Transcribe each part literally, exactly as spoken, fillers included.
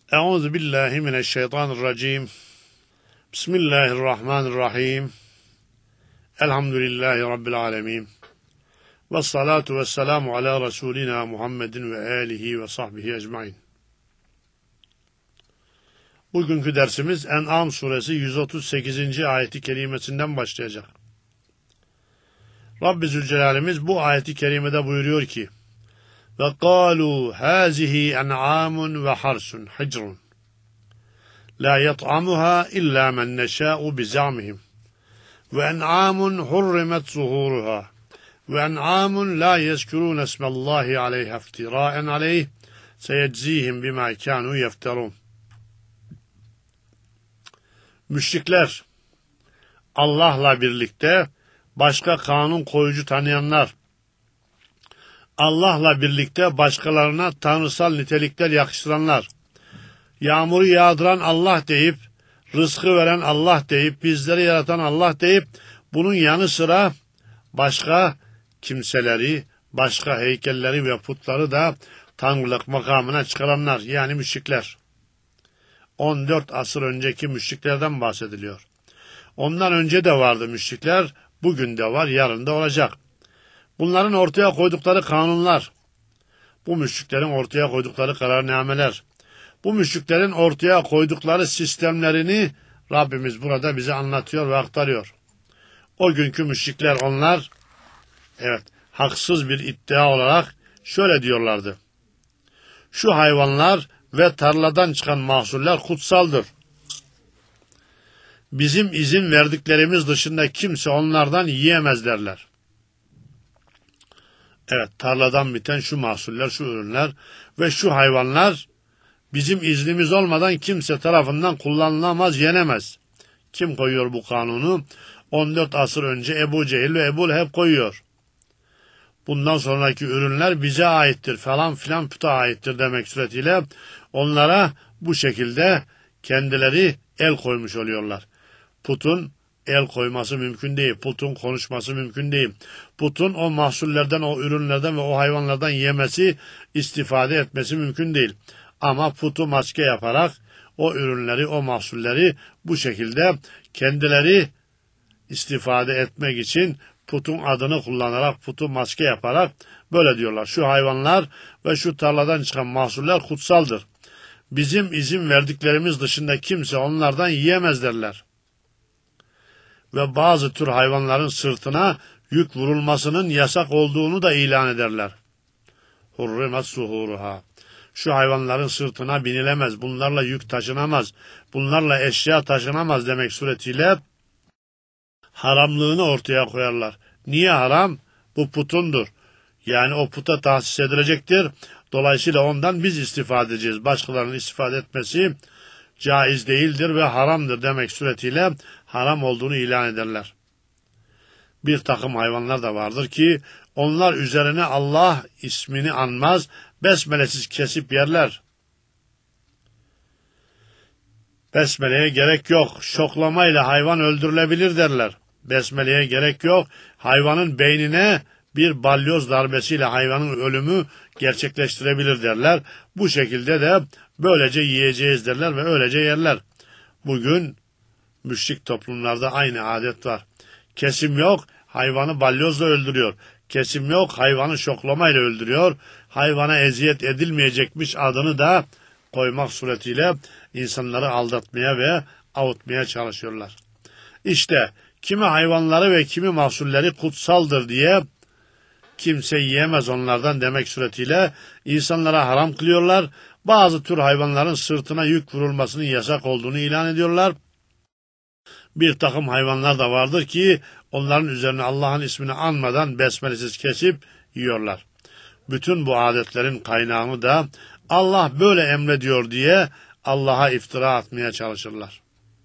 Euzu billahi mineşşeytanirracim. Bismillahirrahmanirrahim. Elhamdülillahi Rabbil alemin. Ve salatu ve selamu ala Resulina Muhammedin ve alihi ve sahbihi ecmain. Bugünkü dersimiz En'am suresi yüz otuz sekizinci ayeti kerimesinden başlayacak. Rabbi Zülcelal'imiz bu ayeti kerimede buyuruyor ki: Ve kâlû hâzihi en'âmun ve harsun hicrun la yat'amuha illa men neşâ'u bizamihim ve en'âmun hurrimet zuhuruha ve en'âmun la yezkurûne ismallâhi aleyha iftirâen aleyh seyeczîhim bimâ kânû yefterûn. Müşrikler, Allah'la birlikte başka kanun koyucu tanıyanlar, Allah'la birlikte başkalarına tanrısal nitelikler yakıştıranlar, yağmuru yağdıran Allah deyip, rızkı veren Allah deyip, bizleri yaratan Allah deyip, bunun yanı sıra başka kimseleri, başka heykelleri ve putları da tanrılık makamına çıkaranlar, yani müşrikler. on dört asır önceki müşriklerden bahsediliyor. Ondan önce de vardı müşrikler, bugün de var, yarın da olacak. Bunların ortaya koydukları kanunlar, bu müşriklerin ortaya koydukları kararnameler, bu müşriklerin ortaya koydukları sistemlerini Rabbimiz burada bize anlatıyor ve aktarıyor. O günkü müşrikler onlar, evet, haksız bir iddia olarak şöyle diyorlardı: şu hayvanlar ve tarladan çıkan mahsuller kutsaldır. Bizim izin verdiklerimiz dışında kimse onlardan yiyemez derler. Evet, tarladan biten şu mahsuller, şu ürünler ve şu hayvanlar bizim iznimiz olmadan kimse tarafından kullanılamaz, yenemez. Kim koyuyor bu kanunu? on dört asır önce Ebu Cehil ve Ebu Leheb koyuyor. Bundan sonraki ürünler bize aittir, falan filan puta aittir demek suretiyle onlara bu şekilde kendileri el koymuş oluyorlar. Putun el koyması mümkün değil. Putun konuşması mümkün değil. Putun o mahsullerden, o ürünlerden ve o hayvanlardan yemesi, istifade etmesi mümkün değil. Ama putu maske yaparak o ürünleri, o mahsulleri bu şekilde kendileri istifade etmek için putun adını kullanarak, putu maske yaparak böyle diyorlar: şu hayvanlar ve şu tarladan çıkan mahsuller kutsaldır. Bizim izin verdiklerimiz dışında kimse onlardan yiyemez derler. Ve bazı tür hayvanların sırtına yük vurulmasının yasak olduğunu da ilan ederler. Hurrimet zuhuruha. Şu hayvanların sırtına binilemez, bunlarla yük taşınamaz, bunlarla eşya taşınamaz demek suretiyle haramlığını ortaya koyarlar. Niye haram? Bu putundur. Yani o puta tahsis edilecektir. Dolayısıyla ondan biz istifade edeceğiz. Başkalarının istifade etmesi caiz değildir ve haramdır demek suretiyle haram olduğunu ilan ederler. Bir takım hayvanlar da vardır ki onlar üzerine Allah ismini anmaz, besmelesiz kesip yerler. Besmeleye gerek yok, şoklamayla hayvan öldürülebilir derler. Besmeleye gerek yok, hayvanın beynine bir balyoz darbesiyle hayvanın ölümü gerçekleştirebilir derler. Bu şekilde de böylece yiyeceğiz derler ve öylece yerler. Bugün müşrik toplumlarda aynı adet var. Kesim yok, hayvanı balyozla öldürüyor. Kesim yok, hayvanı şoklamayla öldürüyor. Hayvana eziyet edilmeyecekmiş adını da koymak suretiyle insanları aldatmaya ve avutmaya çalışıyorlar. İşte kimi hayvanları ve kimi mahsulleri kutsaldır diye kimse yiyemez onlardan demek suretiyle insanlara haram kılıyorlar. Bazı tür hayvanların sırtına yük vurulmasının yasak olduğunu ilan ediyorlar. Bir takım hayvanlar da vardır ki onların üzerine Allah'ın ismini anmadan besmelesiz kesip yiyorlar. Bütün bu adetlerin kaynağını da Allah böyle emrediyor diye Allah'a iftira atmaya çalışırlar.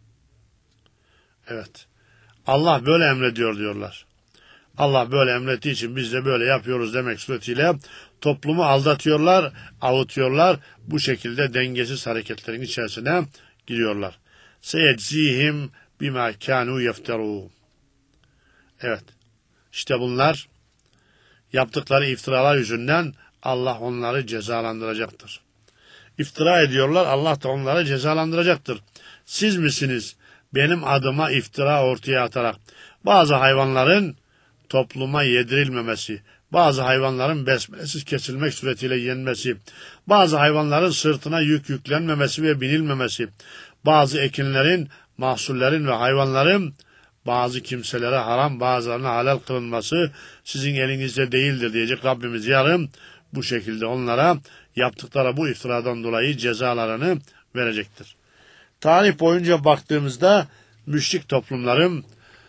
Evet, Allah böyle emrediyor diyorlar. Allah böyle emrettiği için biz de böyle yapıyoruz demek suretiyle toplumu aldatıyorlar, avutuyorlar. Bu şekilde dengesiz hareketlerin içerisine giriyorlar. Seyedzihim bima kânû yefterûn. Evet, işte bunlar yaptıkları iftiralar yüzünden Allah onları cezalandıracaktır. iftira ediyorlar. Allah da onları cezalandıracaktır. Siz misiniz benim adıma iftira ortaya atarak bazı hayvanların topluma yedirilmemesi, bazı hayvanların besmelesiz kesilmek suretiyle yenmesi, bazı hayvanların sırtına yük yüklenmemesi ve binilmemesi, bazı ekinlerin, mahsullerin ve hayvanların bazı kimselere haram, bazılarına halal kılınması sizin elinizde değildir diyecek Rabbimiz yarın bu şekilde onlara yaptıkları bu iftiradan dolayı cezalarını verecektir. Tarih boyunca baktığımızda müşrik toplumların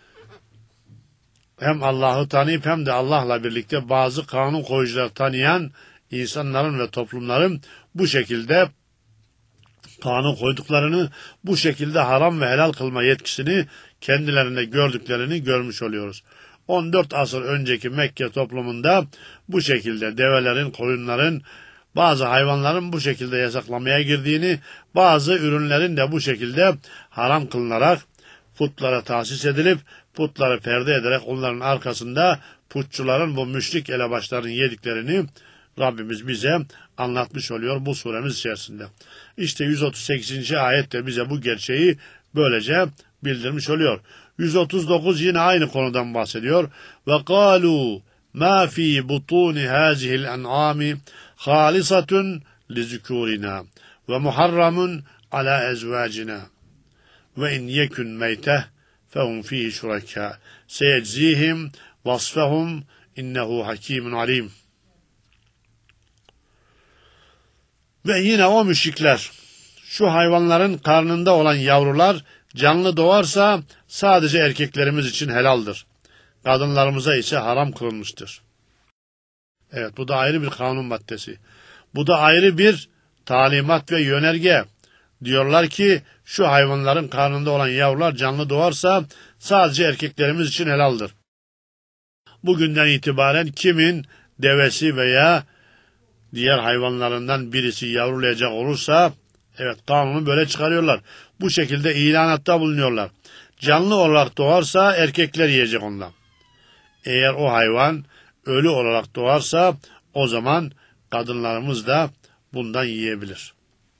hem Allah'ı tanıyıp hem de Allah'la birlikte bazı kanun koyucuları tanıyan insanların ve toplumların bu şekilde kanun koyduklarını, bu şekilde haram ve helal kılma yetkisini kendilerinde gördüklerini görmüş oluyoruz. on dört asır önceki Mekke toplumunda bu şekilde develerin, koyunların, bazı hayvanların bu şekilde yasaklamaya girdiğini, bazı ürünlerin de bu şekilde haram kılınarak putlara tahsis edilip, putları perde ederek onların arkasında putçuların bu müşrik elebaşların yediklerini Rabbimiz bize anlatmış oluyor bu suremiz içerisinde. İşte yüz otuz sekizinci ayette bize bu gerçeği böylece bildirmiş oluyor. yüz otuz dokuz yine aynı konudan bahsediyor. Ve kalu ma fi butun hazihil en'ami halisatun lizukurina ve muharramun ala ezvacina ve in yekun meyteh fehum fihi şuraka seyeczihim vasfehum innehu hakimun alim. Ve yine o müşrikler, şu hayvanların karnında olan yavrular canlı doğarsa sadece erkeklerimiz için helaldir. Kadınlarımıza ise haram kılınmıştır. Evet, bu da ayrı bir kanun maddesi. Bu da ayrı bir talimat ve yönerge. Diyorlar ki şu hayvanların karnında olan yavrular canlı doğarsa sadece erkeklerimiz için helaldir. Bugünden itibaren kimin devesi veya diğer hayvanlarından birisi yavrulayacak olursa, evet kanunu böyle çıkarıyorlar. Bu şekilde ilanatta bulunuyorlar. Canlı olarak doğarsa erkekler yiyecek ondan. Eğer o hayvan ölü olarak doğarsa o zaman kadınlarımız da bundan yiyebilir.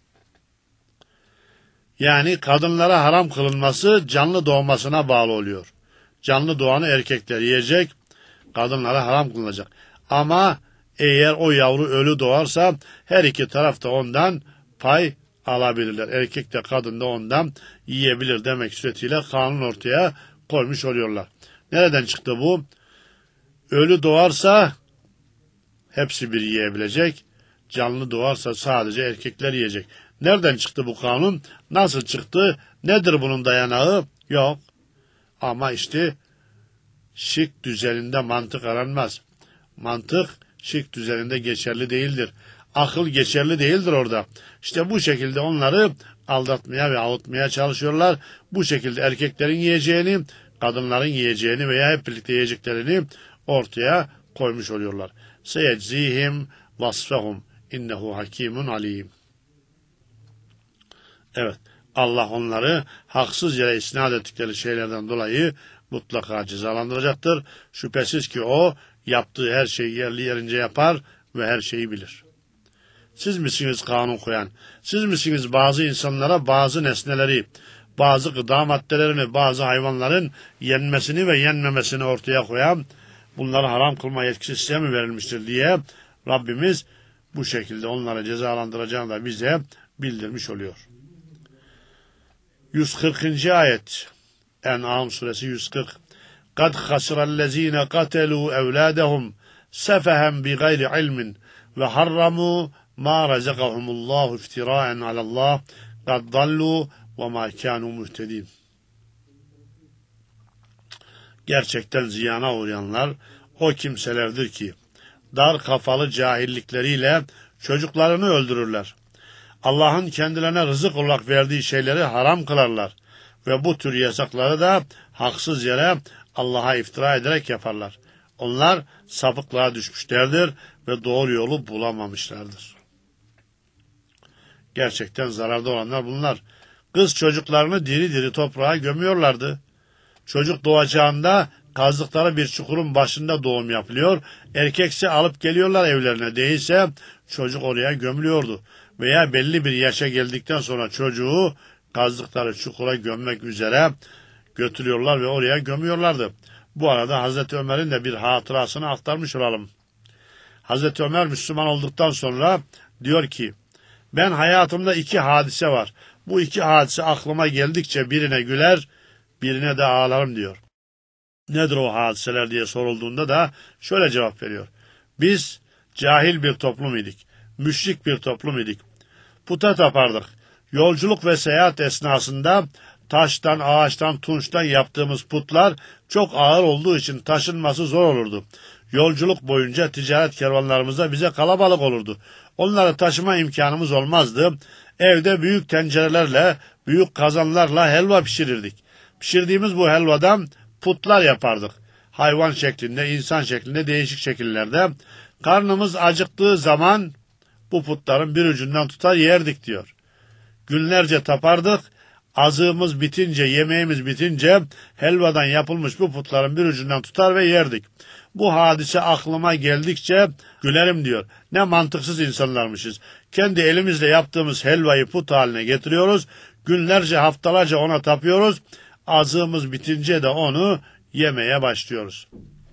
Yani kadınlara haram kılınması canlı doğmasına bağlı oluyor. Canlı doğanı erkekler yiyecek, kadınlara haram kılınacak. Ama eğer o yavru ölü doğarsa her iki taraf da ondan pay alabilirler. Erkek de kadın da ondan yiyebilir demek suretiyle kanun ortaya koymuş oluyorlar. Nereden çıktı bu? Ölü doğarsa hepsi bir yiyebilecek. Canlı doğarsa sadece erkekler yiyecek. Nereden çıktı bu kanun? Nasıl çıktı? Nedir bunun dayanağı? Yok. Ama işte şirk düzeninde mantık aranmaz. Mantık şirk düzeninde geçerli değildir. Akıl geçerli değildir orada. İşte bu şekilde onları aldatmaya ve avutmaya çalışıyorlar. Bu şekilde erkeklerin yiyeceğini, kadınların yiyeceğini veya hep birlikte yiyeceklerini ortaya koymuş oluyorlar. Seyeczihim vasfehum innehu hakimun alim. Evet, Allah onları haksız yere isnat ettikleri şeylerden dolayı mutlaka cezalandıracaktır. Şüphesiz ki o yaptığı her şeyi yerli yerince yapar ve her şeyi bilir. Siz misiniz kanun koyan? Siz misiniz bazı insanlara bazı nesneleri, bazı gıda maddelerini, bazı hayvanların yenmesini ve yenmemesini ortaya koyan, bunları haram kılma yetkisi size mi verilmiştir diye Rabbimiz bu şekilde onları cezalandıracağını da bize bildirmiş oluyor. yüz kırkıncı ayet En'am suresi yüz kırk. قَدْ خَسِرَ الَّذ۪ينَ قَتَلُوا اَوْلَادَهُمْ سَفَهًا بِغَيْرِ عِلْمٍ وَحَرَّمُوا مَا رَزَقَهُمُ اللّٰهُ اِفْتِرَاءً عَلَى اللّٰهِ قَدْ ضَلُّوا وَمَا كَانُوا مُهْتَدِينَ. Gerçekten ziyana uğrayanlar o kimselerdir ki dar kafalı cahillikleriyle çocuklarını öldürürler. Allah'ın kendilerine rızık olarak verdiği şeyleri haram kılarlar ve bu tür yasakları da haksız yere Allah'a iftira ederek yaparlar. Onlar sapıklığa düşmüşlerdir ve doğru yolu bulamamışlardır. Gerçekten zararda olanlar bunlar. Kız çocuklarını diri diri toprağa gömüyorlardı. Çocuk doğacağında kazdıkları bir çukurun başında doğum yapılıyor. Erkekse alıp geliyorlar evlerine. Değilse çocuk oraya gömülüyordu. veya belli bir yaşa geldikten sonra çocuğu kazdıkları çukura gömmek üzere götürüyorlar ve oraya gömüyorlardı. Bu arada Hazreti Ömer'in de bir hatırasını aktarmış olalım. Hazreti Ömer Müslüman olduktan sonra diyor ki, ben hayatımda iki hadise var. Bu iki hadise aklıma geldikçe birine güler, birine de ağlarım diyor. Nedir o hadiseler diye sorulduğunda da şöyle cevap veriyor. Biz cahil bir toplum idik. Müşrik bir toplum idik. Puta tapardık. Yolculuk ve seyahat esnasında taştan, ağaçtan, tunçtan yaptığımız putlar çok ağır olduğu için taşınması zor olurdu. Yolculuk boyunca ticaret kervanlarımızda bize kalabalık olurdu. Onları taşıma imkanımız olmazdı. Evde büyük tencerelerle, büyük kazanlarla helva pişirirdik. Pişirdiğimiz bu helvadan putlar yapardık. Hayvan şeklinde, insan şeklinde, değişik şekillerde. Karnımız acıktığı zaman bu putların bir ucundan tutar yerdik diyor. Günlerce tapardık. Azığımız bitince, yemeğimiz bitince helvadan yapılmış bu putların bir ucundan tutar ve yerdik. Bu hadise aklıma geldikçe gülerim diyor. Ne mantıksız insanlarmışız. Kendi elimizle yaptığımız helvayı put haline getiriyoruz. Günlerce, haftalarca ona tapıyoruz. Azığımız bitince de onu yemeye başlıyoruz.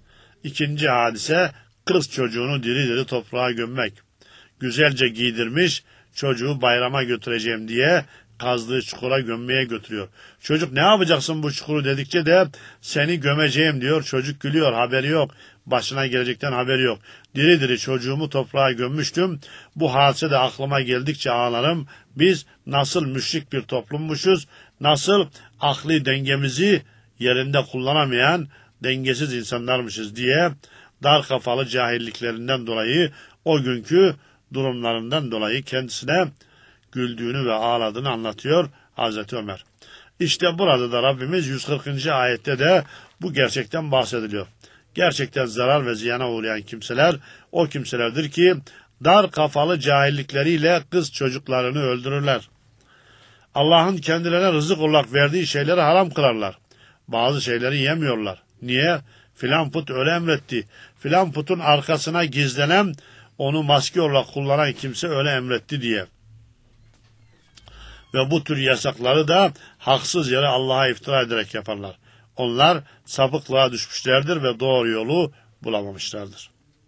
İkinci hadise, kız çocuğunu diri diri toprağa gömmek. Güzelce giydirmiş, çocuğu bayrama götüreceğim diye kazdığı çukura gömmeye götürüyor. Çocuk ne yapacaksın bu çukuru dedikçe de seni gömeceğim diyor. Çocuk gülüyor, haberi yok. Başına gelecekten haberi yok. Diri diri çocuğumu toprağa gömmüştüm. Bu hadise de aklıma geldikçe ağlarım. Biz nasıl müşrik bir toplummuşuz, nasıl akli dengemizi yerinde kullanamayan dengesiz insanlarmışız diye dar kafalı cahilliklerinden dolayı, o günkü durumlarından dolayı kendisine güldüğünü ve ağladığını anlatıyor Hazreti Ömer. İşte burada da Rabbimiz yüz kırkıncı ayette de bu gerçekten bahsediliyor. Gerçekten zarar ve ziyana uğrayan kimseler o kimselerdir ki dar kafalı cahillikleriyle kız çocuklarını öldürürler. Allah'ın kendilerine rızık olarak verdiği şeyleri haram kılarlar. Bazı şeyleri yemiyorlar. Niye? Filan put öyle emretti. Filan putun arkasına gizlenen, onu maske olarak kullanan kimse öyle emretti diye. Ve bu tür yasakları da haksız yere Allah'a iftira ederek yaparlar. Onlar sapıklığa düşmüşlerdir ve doğru yolu bulamamışlardır.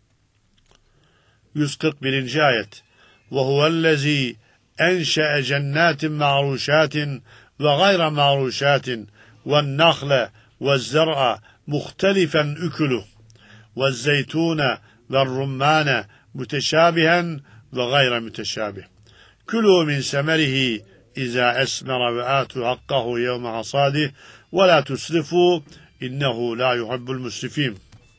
yüz kırk birinci ayet. وَهُوَ الَّذ۪ي اَنْشَأَ جَنَّاتٍ مَعْرُوشَاتٍ وَغَيْرَ مَعْرُوشَاتٍ وَالنَّخْلَ وَالزَّرْعَ مُخْتَلِفًا اُكُلُهُ وَالزَّيْتُونَ وَالرُّمَّانَ مُتَشَابِهًا وَغَيْرَ مُتَشَابِهٍ كُلُوا مِنْ سَمَرِهِ اِذَا اَسْمَرَ وَآتُوا حَقَّهُ يَوْمَ حَصَادِهِ وَلَا تُسْرِفُوا اِنَّهُ لَا يُحِبُّ الْمُسْرِفِينَ.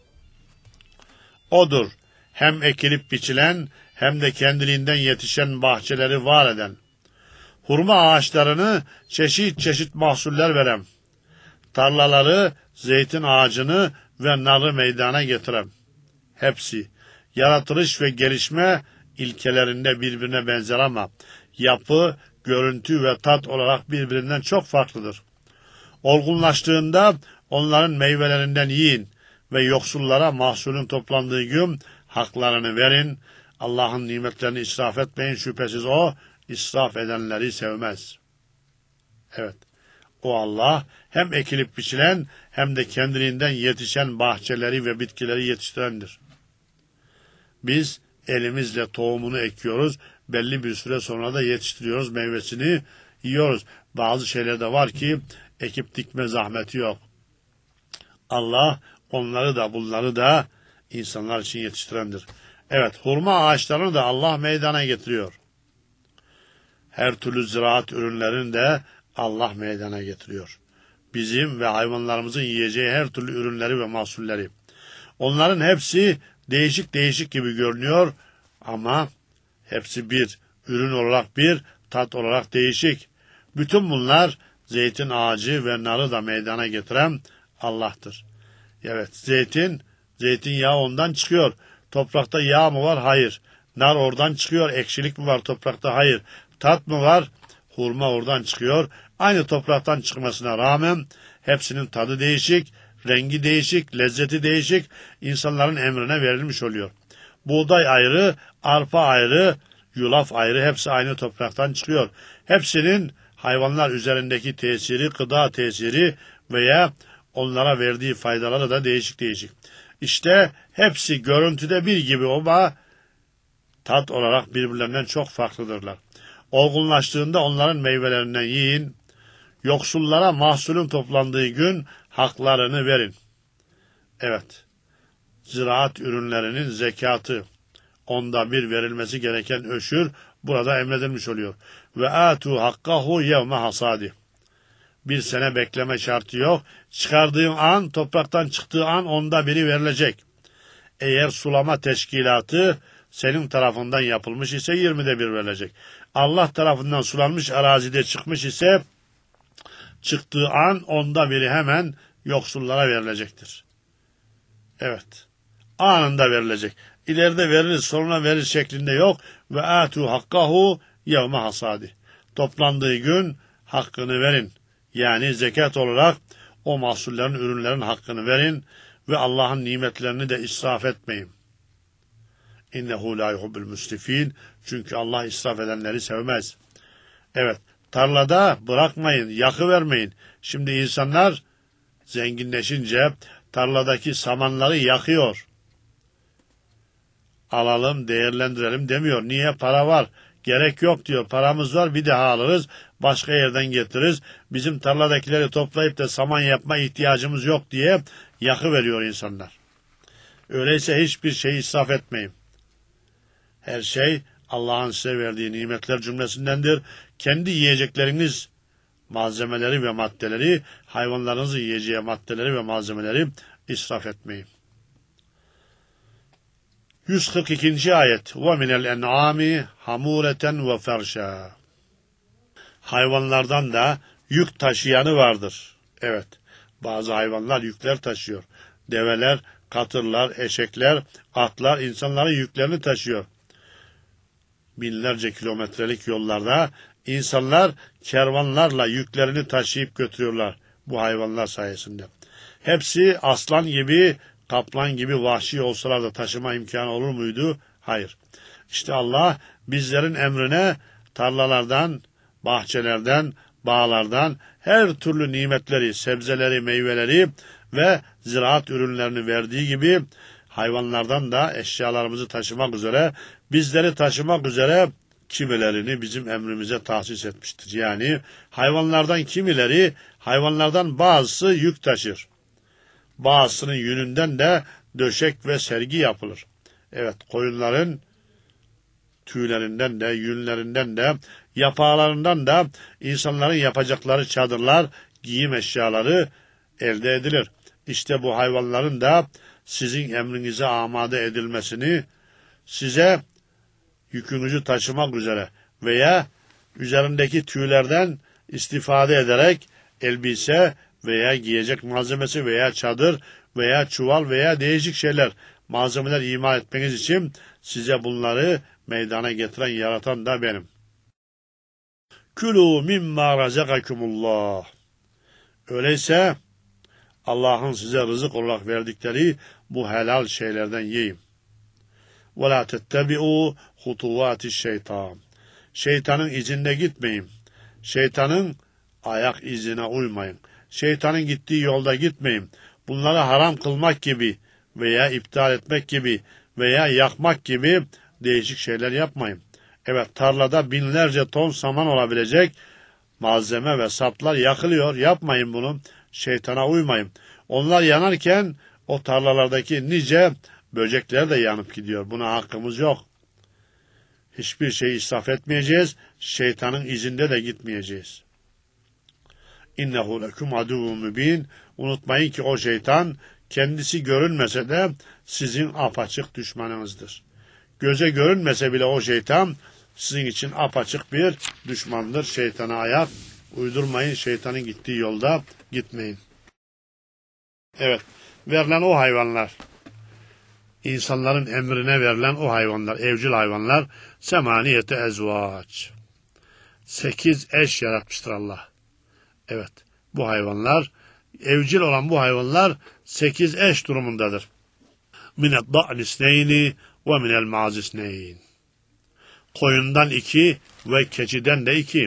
Odur hem ekilip biçilen hem de kendiliğinden yetişen bahçeleri var eden, hurma ağaçlarını çeşit çeşit mahsuller veren, tarlaları, zeytin ağacını ve narı meydana getiren, hepsi yaratılış ve gelişme ilkelerinde birbirine benzer ama yapı, görüntü ve tat olarak birbirinden çok farklıdır. Olgunlaştığında onların meyvelerinden yiyin ve yoksullara mahsulün toplandığı gün haklarını verin. Allah'ın nimetlerini israf etmeyin. Şüphesiz o israf edenleri sevmez. Evet, o Allah hem ekilip biçilen hem de kendiliğinden yetişen bahçeleri ve bitkileri yetiştirendir. Biz elimizle tohumunu ekiyoruz, belli bir süre sonra da yetiştiriyoruz, meyvesini yiyoruz. Bazı şeyler de var ki ekip dikme zahmeti yok. Allah onları da bunları da insanlar için yetiştirendir. Evet, hurma ağaçlarını da Allah meydana getiriyor. Her türlü ziraat ürünlerini de Allah meydana getiriyor. Bizim ve hayvanlarımızın yiyeceği her türlü ürünleri ve mahsulleri. Onların hepsi değişik değişik gibi görünüyor ama hepsi bir, ürün olarak bir, tat olarak değişik. Bütün bunlar zeytin ağacı ve narı da meydana getiren Allah'tır. Evet, zeytin, zeytinyağı ondan çıkıyor. Toprakta yağ mı var? Hayır. Nar oradan çıkıyor. Ekşilik mi var toprakta? Hayır. Tat mı var? Hurma oradan çıkıyor. Aynı topraktan çıkmasına rağmen hepsinin tadı değişik, rengi değişik, lezzeti değişik, insanların emrine verilmiş oluyor. Buğday ayrı, arpa ayrı, yulaf ayrı, hepsi aynı topraktan çıkıyor. Hepsinin hayvanlar üzerindeki tesiri, gıda tesiri veya onlara verdiği faydaları da değişik değişik. İşte hepsi görüntüde bir gibi ama tat olarak birbirlerinden çok farklıdırlar. Olgunlaştığında onların meyvelerinden yiyin. Yoksullara mahsulün toplandığı gün haklarını verin. Evet, ziraat ürünlerinin zekatı, onda bir verilmesi gereken öşür burada emredilmiş oluyor. Ve atu hakkahu yevme hasadi. Bir sene bekleme şartı yok. Çıkardığın an, topraktan çıktığı an onda biri verilecek. Eğer sulama teşkilatı senin tarafından yapılmış ise yirmide bir verilecek. Allah tarafından sulanmış arazide çıkmış ise çıktığı an onda biri hemen yoksullara verilecektir. Evet. Anında verilecek. İleride veririz, sonra verir şeklinde yok. Ve atu hakkahu yevme hasadi. Toplandığı gün hakkını verin. Yani zekat olarak o mahsullerin, ürünlerin hakkını verin ve Allah'ın nimetlerini de israf etmeyin. İnnehu la yuhibbul müsrifin. Çünkü Allah israf edenleri sevmez. Evet, tarlada bırakmayın, yakıvermeyin. Şimdi insanlar zenginleşince tarladaki samanları yakıyor. Alalım, değerlendirelim demiyor. Niye? Para var. Gerek yok diyor. Paramız var, bir daha alırız. Başka yerden getiririz. Bizim tarladakileri toplayıp da saman yapma ihtiyacımız yok diye yakıveriyor insanlar. Öyleyse hiçbir şey israf etmeyin. Her şey Allah'ın size verdiği nimetler cümlesindendir. Kendi yiyecekleriniz malzemeleri ve maddeleri, hayvanlarınızın yiyeceği maddeleri ve malzemeleri israf etmeyin. yüz kırk ikinci ayet. وَمِنَ الْاَنْعَامِ حَمُولَةً وَفَرْشًا. Hayvanlardan da yük taşıyanı vardır. Evet, bazı hayvanlar yükler taşıyor. Develer, katırlar, eşekler, atlar insanların yüklerini taşıyor. Binlerce kilometrelik yollarda insanlar kervanlarla yüklerini taşıyıp götürüyorlar bu hayvanlar sayesinde. Hepsi aslan gibi, kaplan gibi vahşi olsalar da taşıma imkanı olur muydu? Hayır. İşte Allah bizlerin emrine tarlalardan, bahçelerden, bağlardan her türlü nimetleri, sebzeleri, meyveleri ve ziraat ürünlerini verdiği gibi hayvanlardan da eşyalarımızı taşımak üzere, bizleri taşımak üzere kimilerini bizim emrimize tahsis etmiştir. Yani hayvanlardan kimileri, hayvanlardan bazısı yük taşır. Bazısının yününden de döşek ve sergi yapılır. Evet, koyunların tüylerinden de, yünlerinden de, yapağlarından da insanların yapacakları çadırlar, giyim eşyaları elde edilir. İşte bu hayvanların da sizin emrinize amade edilmesini, size yükünüzü taşımak üzere veya üzerindeki tüylerden istifade ederek elbise veya giyecek malzemesi veya çadır veya çuval veya değişik şeyler, malzemeler imal etmeniz için size bunları meydana getiren, yaratan da benim. Külû mimma razakakumullah. Öyleyse Allah'ın size rızık olarak verdikleri bu helal şeylerden yiyin. وَلَا تَتَّبِعُوا خُطُوَاتِ الشَّيْطَانِ. Şeytanın izinde gitmeyin. Şeytanın ayak izine uymayın. Şeytanın gittiği yolda gitmeyin. Bunları haram kılmak gibi veya iptal etmek gibi veya yakmak gibi değişik şeyler yapmayın. Evet, tarlada binlerce ton saman olabilecek malzeme ve saplar yakılıyor. Yapmayın bunu. Şeytana uymayın. Onlar yanarken o tarlalardaki nice böcekler de yanıp gidiyor. Buna hakkımız yok. Hiçbir şey israf etmeyeceğiz. Şeytanın izinde de gitmeyeceğiz. İnnehu lekum aduvun mübin. Unutmayın ki o şeytan kendisi görünmese de sizin apaçık düşmanınızdır. Göze görünmese bile o şeytan sizin için apaçık bir düşmandır. Şeytana ayak uydurmayın. Şeytanın gittiği yolda gitmeyin. Evet, verilen o hayvanlar, İnsanların emrine verilen o hayvanlar, evcil hayvanlar, semaniyete ezvaç. Sekiz eş yaratmıştır Allah. Evet, bu hayvanlar, evcil olan bu hayvanlar sekiz eş durumundadır. Minet da'nisneyni ve minel mazisneyn. koyundan iki ve keçiden de iki.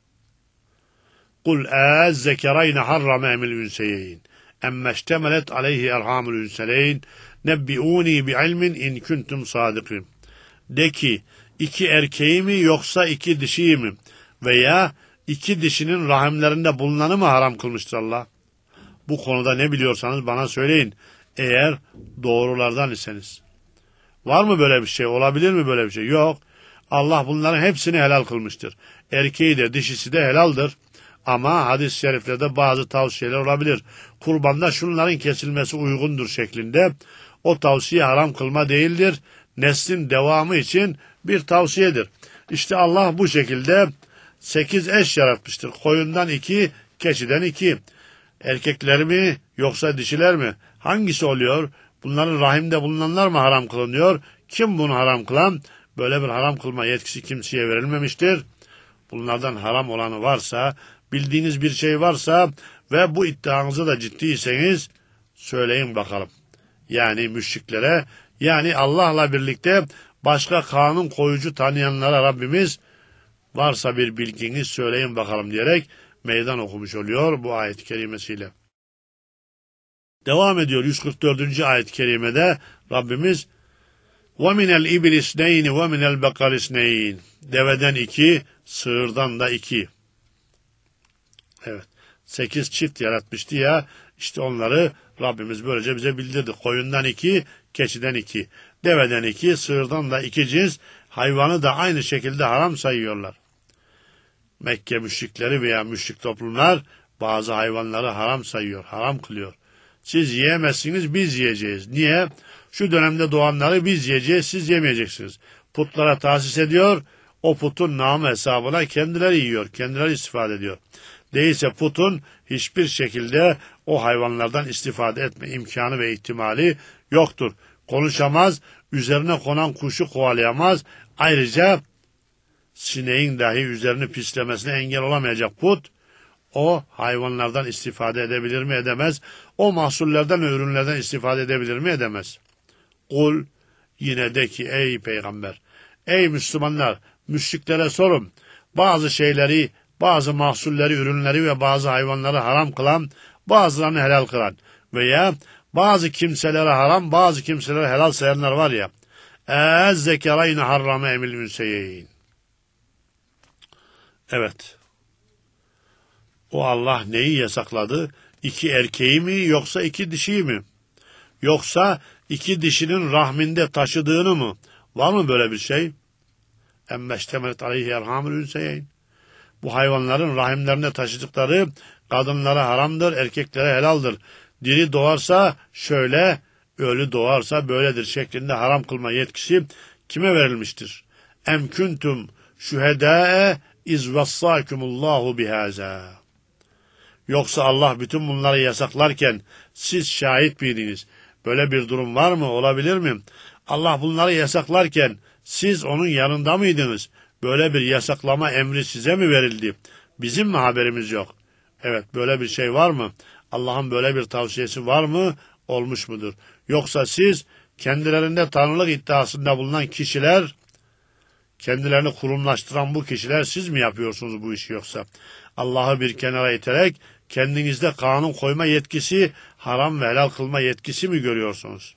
Kul ezzekerayn harrama emil ünseyeyn emme iştemelet aleyhi erhamul ünseleyn nebbiuni bi ilmin in kuntum sadıkın. De ki, iki erkeği mi yoksa iki dişiyi mi veya iki dişinin rahimlerinde bulunanı mı haram kılmıştır Allah? Bu konuda ne biliyorsanız bana söyleyin, eğer doğrulardan iseniz. Var mı böyle bir şey? Olabilir mi böyle bir şey? Yok. Allah bunların hepsini helal kılmıştır. Erkeği de dişisi de helaldir. Ama hadis-i şeriflerde bazı tavsiyeler olabilir. Kurbanda şunların kesilmesi uygundur şeklinde. O tavsiye haram kılma değildir. Neslin devamı için bir tavsiyedir. İşte Allah bu şekilde sekiz eş yaratmıştır. Koyundan iki, keçiden iki. Erkekler mi yoksa dişiler mi? Hangisi oluyor? Bunların rahimde bulunanlar mı haram kılınıyor? Kim bunu haram kılan? Böyle bir haram kılma yetkisi kimseye verilmemiştir. Bunlardan haram olanı varsa, bildiğiniz bir şey varsa ve bu iddianızı da ciddiyseniz söyleyin bakalım. Yani müşriklere, yani Allah'la birlikte başka kanun koyucu tanıyanlara Rabbimiz varsa bir bilginiz söyleyin bakalım diyerek meydan okumuş oluyor bu ayet-i kerimesiyle. Devam ediyor yüz kırk dördüncü ayet-i kerimede Rabbimiz وَمِنَ الْاِبِلِ اِسْنَيْنِ وَمِنَ الْبَقَرِ اِسْنَيْنِ Deveden iki, sığırdan da iki. Evet, sekiz çift yaratmıştı ya, işte onları Rabbimiz böylece bize bildirdi. Koyundan iki, keçiden iki. Deveden iki, sığırdan da iki cins hayvanı da aynı şekilde haram sayıyorlar. Mekke müşrikleri veya müşrik toplumlar bazı hayvanları haram sayıyor, haram kılıyor. Siz yiyemezsiniz, biz yiyeceğiz. Niye? Şu dönemde doğanları biz yiyeceğiz, siz yemeyeceksiniz. Putlara tahsis ediyor, o putun namı hesabına kendileri yiyor, kendileri istifade ediyor. Değilse putun hiçbir şekilde o hayvanlardan istifade etme imkanı ve ihtimali yoktur. Konuşamaz, üzerine konan kuşu kovalayamaz. Ayrıca sineğin dahi üzerini pislemesine engel olamayacak put, o hayvanlardan istifade edebilir mi edemez, o mahsullerden ve ürünlerden istifade edebilir mi edemez. Kul, yine de ki ey peygamber, ey Müslümanlar, müşriklere sorun, bazı şeyleri, bazı mahsulleri, ürünleri ve bazı hayvanları haram kılan, bazılarını helal kılan veya bazı kimselere haram, bazı kimselere helal sayanlar var ya, ezzekerayn harrama emil ünseyeyn. Evet. O Allah neyi yasakladı? İki erkeği mi yoksa iki dişiyi mi? Yoksa iki dişinin rahminde taşıdığını mı? Var mı böyle bir şey? Emmeştemelet aleyhi erhamul ünseyeyn. Bu hayvanların rahimlerine taşıdıkları kadınlara haramdır, erkeklere helaldir. Diri doğarsa şöyle, ölü doğarsa böyledir şeklinde haram kılma yetkisi kime verilmiştir? Em kuntum şühedâe iz vassâkumullahu bihâzâ. Yoksa Allah bütün bunları yasaklarken siz şahit miydiniz? Böyle bir durum var mı? Olabilir mi? Allah bunları yasaklarken siz onun yanında mıydınız? Böyle bir yasaklama emri size mi verildi? Bizim mi haberimiz yok? Evet, böyle bir şey var mı? Allah'ın böyle bir tavsiyesi var mı? Olmuş mudur? Yoksa siz kendilerinde tanrılık iddiasında bulunan kişiler, kendilerini kurumlaştıran bu kişiler siz mi yapıyorsunuz bu işi yoksa? Allah'ı bir kenara iterek kendinizde kanun koyma yetkisi, haram ve helal kılma yetkisi mi görüyorsunuz?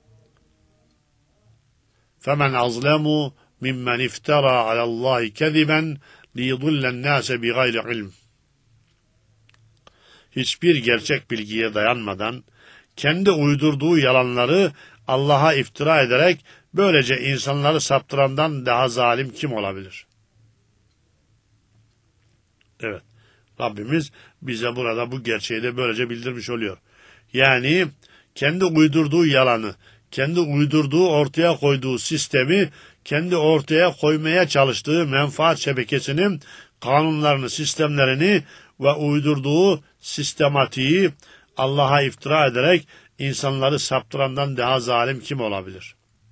فَمَنْ أَظْلَمُوا مِمَّنْ اِفْتَرَى عَلَى اللّٰهِ كَذِبًا لِيُضِلَّ النَّاسَ بِغَيْرِ عِلْمٍ. Hiçbir gerçek bilgiye dayanmadan, kendi uydurduğu yalanları Allah'a iftira ederek, böylece insanları saptırandan daha zalim kim olabilir? Evet, Rabbimiz bize burada bu gerçeği de böylece bildirmiş oluyor. Yani kendi uydurduğu yalanı, kendi uydurduğu ortaya koyduğu sistemi, kendi ortaya koymaya çalıştığı menfaat şebekesinin kanunlarını, sistemlerini ve uydurduğu sistematiği Allah'a iftira ederek insanları saptırandan daha zalim kim olabilir?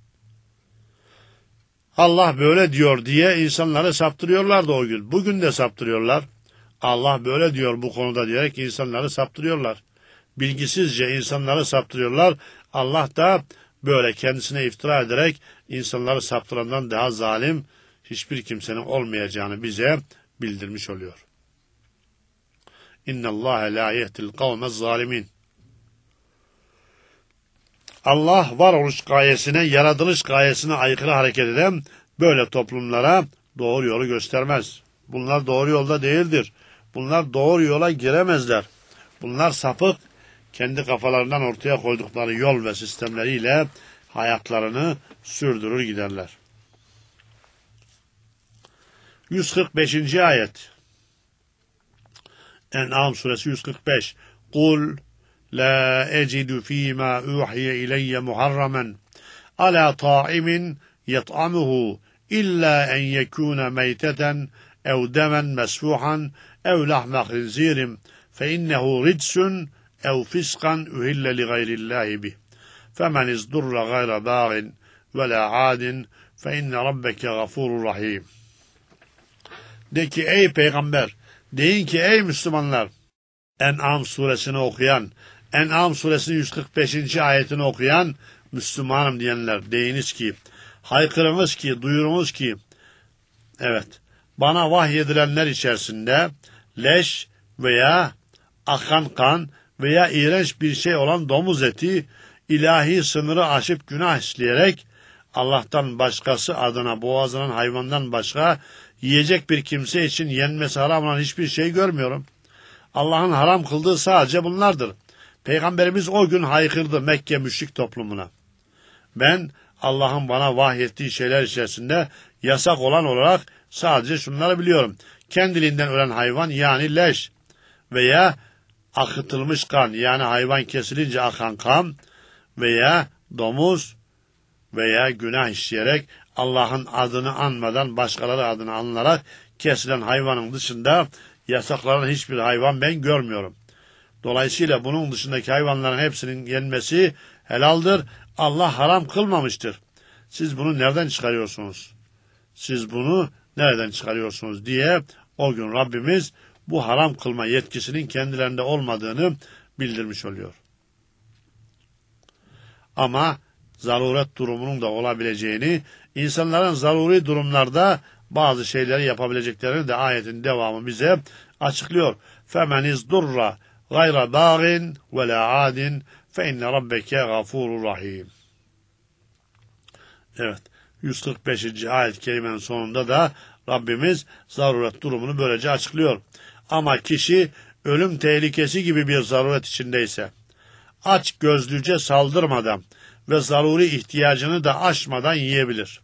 Allah böyle diyor diye insanları saptırıyorlardı o gün. Bugün de saptırıyorlar. Allah böyle diyor bu konuda diyerek insanları saptırıyorlar. Bilgisizce insanları saptırıyorlar. Allah da böyle kendisine iftira ederek insanları saptırandan daha zalim hiçbir kimsenin olmayacağını bize bildirmiş oluyor. İnna Allah la yehdil kavmez zalimin. Allah varoluş gayesine, yaratılış gayesine aykırı hareket eden böyle toplumlara doğru yolu göstermez. Bunlar doğru yolda değildir. Bunlar doğru yola giremezler. Bunlar sapık, kendi kafalarından ortaya koydukları yol ve sistemleriyle hayatlarını sürdürür giderler. yüz kırk beşinci ayet. En'am suresi yüz kırk beş. Kul la ecidu fîmâ uhiye ileyye muharramen ala ta'imin yet'amuhu illa en yekûne meyteten ev demen mesfuhan ev lahme khinzirim fe innehu ridsun ev fiskan uhille li gayrillâhi bih. Femen izdurra gayra bâgin ve la adin fe inne rabbeke gafurur rahim. De ki ey peygamber, deyin ki ey Müslümanlar, En'am suresini okuyan, En'am suresinin yüz kırk beşinci ayetini okuyan Müslümanım diyenler, deyiniz ki, haykırınız ki, duyurunuz ki, evet, bana vahyedilenler içerisinde leş veya akan kan veya iğrenç bir şey olan domuz eti, ilahi sınırı aşıp günah işleyerek Allah'tan başkası adına boğazlanan hayvandan başka yiyecek bir kimse için yenmesi haram olan hiçbir şey görmüyorum. Allah'ın haram kıldığı sadece bunlardır. Peygamberimiz o gün haykırdı Mekke müşrik toplumuna. Ben Allah'ın bana vahyettiği şeyler içerisinde yasak olan olarak sadece şunları biliyorum. Kendiliğinden ölen hayvan yani leş veya akıtılmış kan yani hayvan kesilince akan kan veya domuz veya günah işleyerek Allah'ın adını anmadan başkaları adını anılarak kesilen hayvanın dışında yasaklanan hiçbir hayvan ben görmüyorum. Dolayısıyla bunun dışındaki hayvanların hepsinin yenmesi helaldir. Allah haram kılmamıştır. Siz bunu nereden çıkarıyorsunuz? Siz bunu nereden çıkarıyorsunuz diye o gün Rabbimiz bu haram kılma yetkisinin kendilerinde olmadığını bildirmiş oluyor. Ama zaruret durumunun da olabileceğini, insanların zaruri durumlarda bazı şeyleri yapabileceklerini de ayetin devamı bize açıklıyor. فَمَنْ اِزْدُرَّ غَيْرَ بَاغٍ وَلَا عَادٍ فَاِنَّ رَبَّكَ غَفُورٌ رَحِيمٌ. Evet, yüz kırk beşinci ayet-i kerimenin sonunda da Rabbimiz zaruret durumunu böylece açıklıyor. Ama kişi ölüm tehlikesi gibi bir zaruret içindeyse, aç gözlüce saldırmadan ve zaruri ihtiyacını da aşmadan yiyebilir.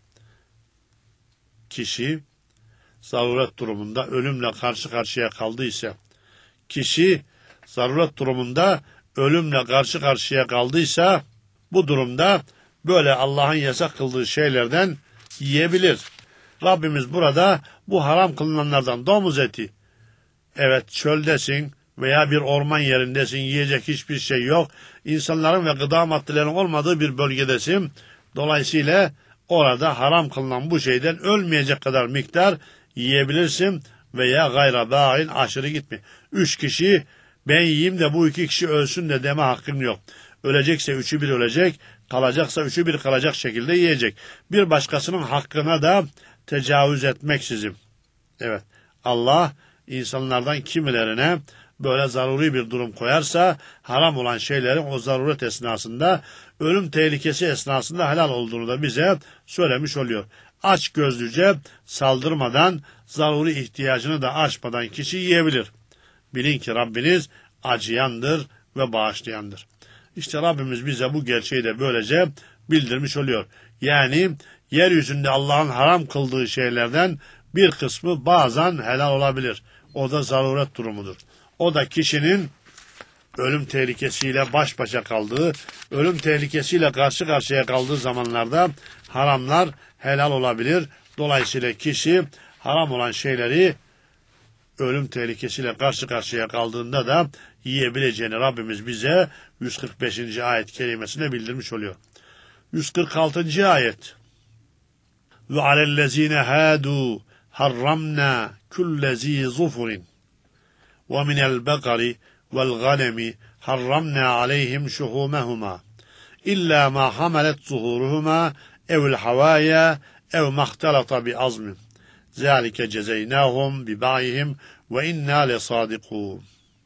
Kişi zaruret durumunda ölümle karşı karşıya kaldıysa, kişi zaruret durumunda ölümle karşı karşıya kaldıysa, bu durumda böyle Allah'ın yasak kıldığı şeylerden yiyebilir. Rabbimiz burada bu haram kılınanlardan domuz eti, evet çöldesin veya bir orman yerindesin, yiyecek hiçbir şey yok, insanların ve gıda maddelerinin olmadığı bir bölgedesin, dolayısıyla orada haram kılınan bu şeyden ölmeyecek kadar miktar yiyebilirsin veya gayra bâin aşırı gitme. Üç kişi ben yiyeyim de bu iki kişi ölsün de deme hakkın yok. Ölecekse üçü bir ölecek, kalacaksa üçü bir kalacak şekilde yiyecek. Bir başkasının hakkına da tecavüz etmeksizin. Evet, Allah insanlardan kimilerine böyle zaruri bir durum koyarsa haram olan şeylerin o zaruret esnasında, ölüm tehlikesi esnasında helal olduğunu da bize söylemiş oluyor. Aç gözlüce saldırmadan, zaruri ihtiyacını da aşmadan kişi yiyebilir. Bilin ki Rabbiniz acıyandır ve bağışlayandır. İşte Rabbimiz bize bu gerçeği de böylece bildirmiş oluyor. Yani yeryüzünde Allah'ın haram kıldığı şeylerden bir kısmı bazen helal olabilir. O da zaruret durumudur. O da kişinin ölüm tehlikesiyle baş başa kaldığı, ölüm tehlikesiyle karşı karşıya kaldığı zamanlarda haramlar helal olabilir. Dolayısıyla kişi haram olan şeyleri ölüm tehlikesiyle karşı karşıya kaldığında da yiyebileceğini Rabbimiz bize yüz kırk beşinci ayet kerimesine bildirmiş oluyor. yüz kırk altıncı ayet. Ve alellezine hadu harramna kullezi zufurin ve minel bekari vel ganemi harramna aleyhim şuhumehuma illa ma hamalet zuhuruhuma ev'l havaya ev mahtalata bi azmin Zalike cezeynâhum bibâihim ve innâ lesâdikûn.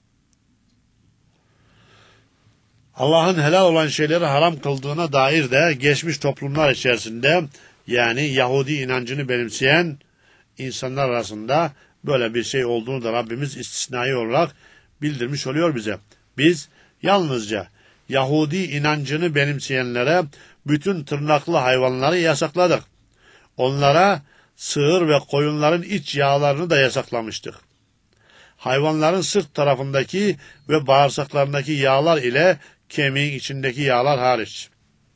Allah'ın helal olan şeyleri haram kıldığına dair de geçmiş toplumlar içerisinde, yani Yahudi inancını benimseyen insanlar arasında böyle bir şey olduğunu da Rabbimiz istisnai olarak bildirmiş oluyor bize. Biz yalnızca Yahudi inancını benimseyenlere bütün tırnaklı hayvanları yasakladık. Onlara sığır ve koyunların iç yağlarını da yasaklamıştık. Hayvanların sırt tarafındaki ve bağırsaklarındaki yağlar ile kemiğin içindeki yağlar hariç.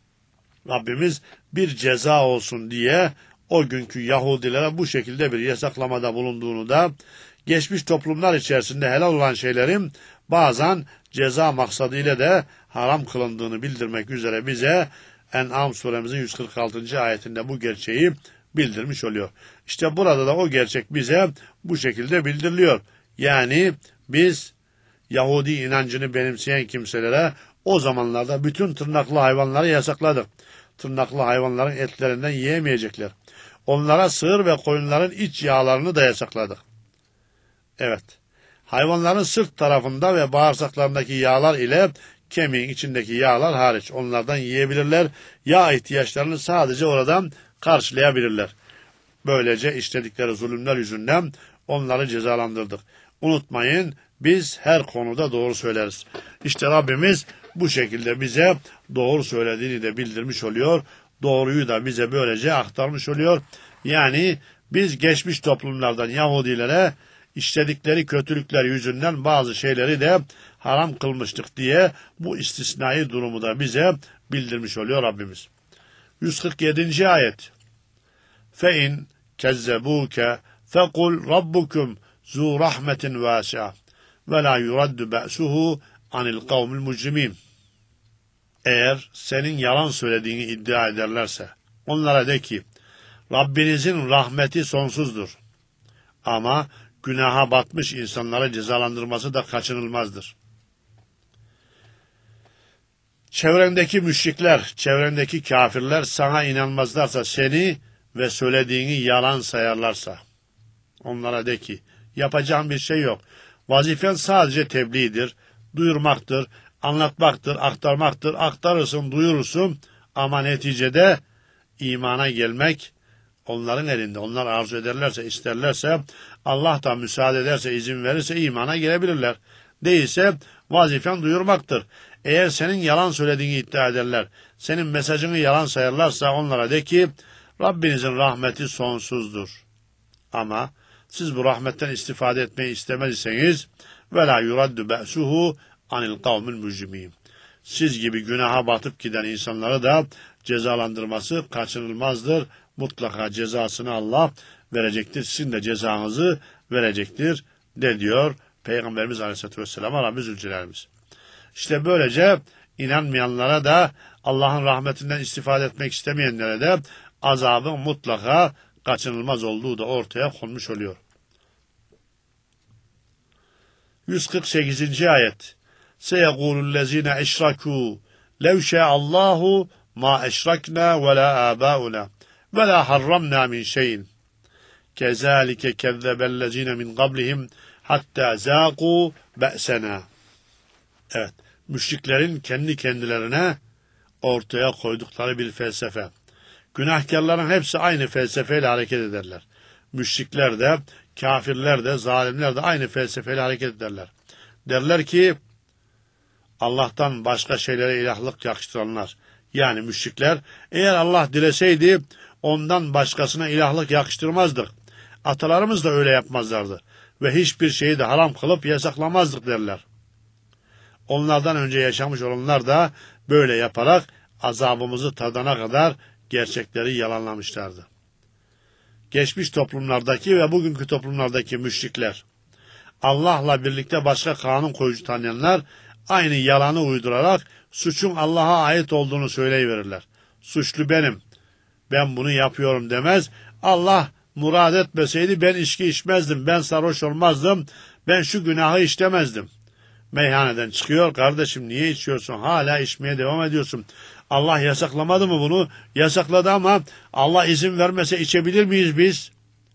Rabbimiz bir ceza olsun diye o günkü Yahudilere bu şekilde bir yasaklamada bulunduğunu da, geçmiş toplumlar içerisinde helal olan şeylerin bazen ceza maksadıyla de haram kılındığını bildirmek üzere bize En'am suremizin yüz kırk altıncı ayetinde bu gerçeği bildirmiş oluyor. İşte burada da o gerçek bize bu şekilde bildiriliyor. Yani biz Yahudi inancını benimseyen kimselere o zamanlarda bütün tırnaklı hayvanları yasakladık. Tırnaklı hayvanların etlerinden yiyemeyecekler. Onlara sığır ve koyunların iç yağlarını da yasakladık. Evet, hayvanların sırt tarafında ve bağırsaklarındaki yağlar ile kemiğin içindeki yağlar hariç onlardan yiyebilirler. Yağ ihtiyaçlarını sadece oradan karşılayabilirler. Böylece işledikleri zulümler yüzünden onları cezalandırdık. Unutmayın, biz her konuda doğru söyleriz. İşte Rabbimiz bu şekilde bize doğru söylediğini de bildirmiş oluyor. Doğruyu da bize böylece aktarmış oluyor. Yani biz geçmiş toplumlardan Yahudilere işledikleri kötülükler yüzünden bazı şeyleri de haram kılmıştık diye bu istisnai durumu da bize bildirmiş oluyor Rabbimiz. yüz kırk yedinci ayet. فَاِنْ كَذَّبُوكَ فَقُلْ رَبُّكُمْ ذُو رَحْمَةٍ وَاسِعَةٍ وَلَا يُرَدُّ بَأْسُهُ عَنِ الْقَوْمِ الْمُجْرِمِينَ. Eğer senin yalan söylediğini iddia ederlerse onlara de ki, Rabbinizin rahmeti sonsuzdur. Ama günaha batmış insanları cezalandırması da kaçınılmazdır. Çevrendeki müşrikler, çevrendeki kafirler sana inanmazlarsa, seni ve söylediğini yalan sayarlarsa, onlara de ki, yapacağın bir şey yok. Vazifen sadece tebliğdir, duyurmaktır, anlatmaktır, aktarmaktır. Aktarırsın, duyurursun ama neticede imana gelmek onların elinde. Onlar arzu ederlerse, isterlerse, Allah da müsaade ederse, izin verirse imana gelebilirler. Değilse vazifen duyurmaktır. Eğer senin yalan söylediğini iddia ederler, senin mesajını yalan sayarlarsa onlara de ki, Rabbinizin rahmeti sonsuzdur. Ama siz bu rahmetten istifade etmeyi istemez iseniz وَلَا يُرَدُّ بَأْسُهُ عَنِ الْقَوْمِ الْمُجْرِمِينَ. Siz gibi günaha batıp giden insanları da cezalandırması kaçınılmazdır. Mutlaka cezasını Allah verecektir. Sizin de cezanızı verecektir de diyor Peygamberimiz Aleyhisselatü Vesselam'a Rabbi Zülcelal'imiz. İşte böylece inanmayanlara da, Allah'ın rahmetinden istifade etmek istemeyenlere de azabın mutlaka kaçınılmaz olduğu da ortaya konmuş oluyor. yüz kırk sekizinci ayet. Seyegûlullezîne eşrakû lev şe'allâhu ma eşraknâ ve lâ âbâuna ve lâ harramnâ min şeyin. Kezâlike kezzebellezîne min qablihim hattâ zâkû be'senâ. Evet, müşriklerin kendi kendilerine ortaya koydukları bir felsefe. Günahkarların hepsi aynı felsefeyle hareket ederler. Müşrikler de, kafirler de, zalimler de aynı felsefeyle hareket ederler. Derler ki, Allah'tan başka şeylere ilahlık yakıştıranlar, yani müşrikler, eğer Allah dileseydi ondan başkasına ilahlık yakıştırmazdık. Atalarımız da öyle yapmazlardı ve hiçbir şeyi de haram kılıp yasaklamazdık derler. Onlardan önce yaşamış olanlar da böyle yaparak azabımızı tadana kadar gerçekleri yalanlamışlardı. Geçmiş toplumlardaki ve bugünkü toplumlardaki müşrikler, Allah'la birlikte başka kanun koyucu tanıyanlar, aynı yalanı uydurarak suçun Allah'a ait olduğunu söyleyiverirler. Suçlu benim, ben bunu yapıyorum demez. Allah murad etmeseydi ben içki içmezdim, ben sarhoş olmazdım, ben şu günahı işlemezdim. Meyhaneden çıkıyor, kardeşim niye içiyorsun, hala içmeye devam ediyorsun. Allah yasaklamadı mı bunu? Yasakladı ama Allah izin vermese içebilir miyiz biz?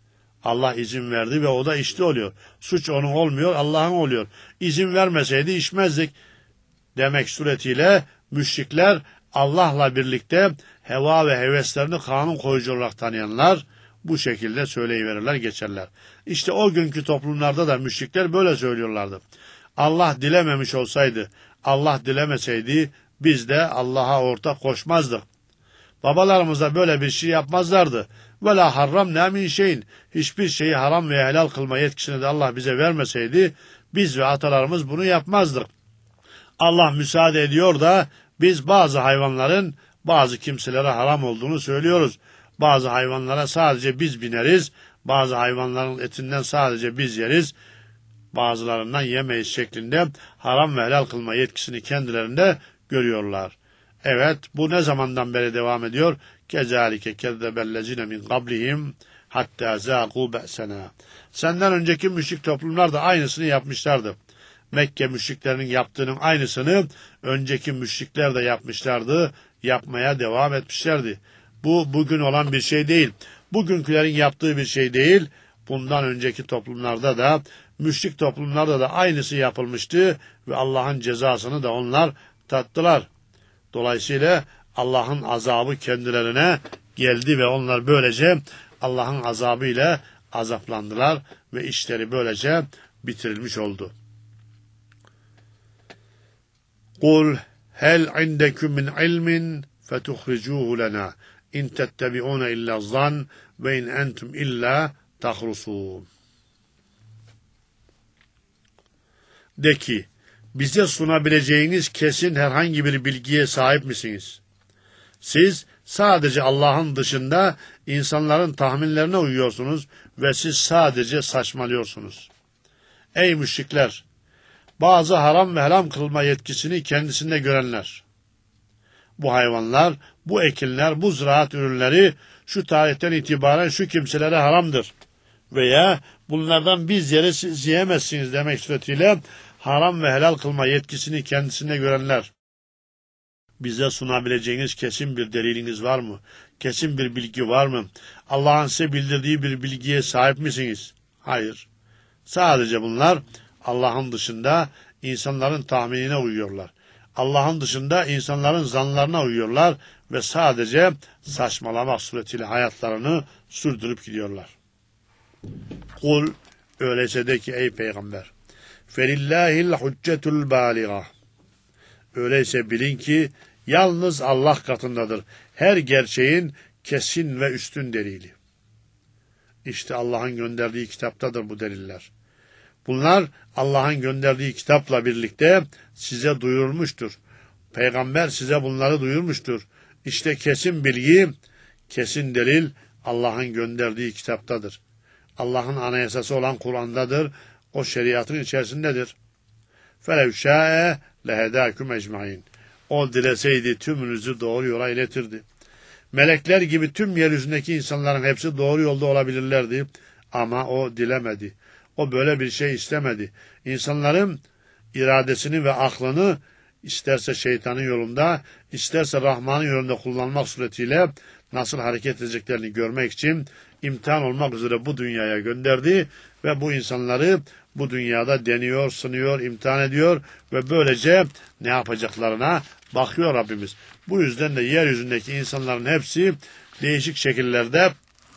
Allah izin verdi ve o da içti oluyor. Suç onun olmuyor, Allah'ın oluyor. İzin vermeseydi içmezdik demek suretiyle müşrikler Allah'la birlikte heva ve heveslerini kanun koyucu olarak tanıyanlar bu şekilde söyleyiverirler, geçerler. İşte o günkü toplumlarda da müşrikler böyle söylüyorlardı. Allah dilememiş olsaydı, Allah dilemeseydi biz de Allah'a ortak koşmazdık. Babalarımız da böyle bir şey yapmazlardı. Ve la harramna min şeyin. Hiçbir şeyi haram veya helal kılma yetkisini de Allah bize vermeseydi biz ve atalarımız bunu yapmazdık. Allah müsaade ediyor da biz bazı hayvanların bazı kimselere haram olduğunu söylüyoruz. Bazı hayvanlara sadece biz bineriz, bazı hayvanların etinden sadece biz yeriz, bazılarından yemeyiz şeklinde haram ve helal kılma yetkisini kendilerinde görüyorlar. Evet, bu ne zamandan beri devam ediyor? Kezalike kezzebellezine min qablihim hatta zaqu ba'sena. Senden önceki müşrik toplumlar da aynısını yapmışlardı. Mekke müşriklerinin yaptığının aynısını önceki müşrikler de yapmışlardı, yapmaya devam etmişlerdi. Bu bugün olan bir şey değil. Bugünkülerin yaptığı bir şey değil. Bundan önceki toplumlarda da, müşrik toplumlarda da aynısı yapılmıştı ve Allah'ın cezasını da onlar tattılar. Dolayısıyla Allah'ın azabı kendilerine geldi ve onlar böylece Allah'ın azabıyla azaplandılar ve işleri böylece bitirilmiş oldu. قُلْ هَلْ عِنْدَكُمْ مِنْ عِلْمٍ فَتُخْرِجُوهُ لَنَا اِنْ تَتَّبِعُونَ اِلَّا الظَّنَّ وَاِنْ اَنْتُمْ اِلَّا تَخْرُصُونَ. De ki, bize sunabileceğiniz kesin herhangi bir bilgiye sahip misiniz? Siz sadece Allah'ın dışında insanların tahminlerine uyuyorsunuz ve siz sadece saçmalıyorsunuz. Ey müşrikler! Bazı haram ve helal kılma yetkisini kendisinde görenler. Bu hayvanlar, bu ekinler, bu ziraat ürünleri şu tarihten itibaren şu kimselere haramdır. Veya bunlardan biz yere siz yiyemezsiniz demek suretiyle haram ve helal kılma yetkisini kendisinde görenler. Bize sunabileceğiniz kesin bir deliliniz var mı? Kesin bir bilgi var mı? Allah'ın size bildirdiği bir bilgiye sahip misiniz? Hayır. Sadece bunlar Allah'ın dışında insanların tahminine uyuyorlar. Allah'ın dışında insanların zanlarına uyuyorlar ve sadece saçmalamak suretiyle hayatlarını sürdürüp gidiyorlar. Kul, öyleyse de ki ey peygamber, felillahil hüccetul bâliga. Öyleyse bilin ki yalnız Allah katındadır her gerçeğin kesin ve üstün delili. İşte Allah'ın gönderdiği kitaptadır bu deliller. Bunlar Allah'ın gönderdiği kitapla birlikte size duyurulmuştur. Peygamber size bunları duyurmuştur. İşte kesin bilgi, kesin delil Allah'ın gönderdiği kitaptadır. Allah'ın anayasası olan Kur'an'dadır. O şeriatın içerisindedir. فَلَوْ شَاءَ لَهَدَاكُمْ اَجْمَعِينَ. O dileseydi tümünüzü doğru yola iletirdi. Melekler gibi tüm yeryüzündeki insanların hepsi doğru yolda olabilirlerdi. Ama o dilemedi. O böyle bir şey istemedi. İnsanların iradesini ve aklını isterse şeytanın yolunda, isterse Rahman'ın yolunda kullanmak suretiyle nasıl hareket edeceklerini görmek için imtihan olmak üzere bu dünyaya gönderdi ve bu insanları bu dünyada deniyor, sınıyor, imtihan ediyor ve böylece ne yapacaklarına bakıyor Rabbimiz. Bu yüzden de yeryüzündeki insanların hepsi değişik şekillerde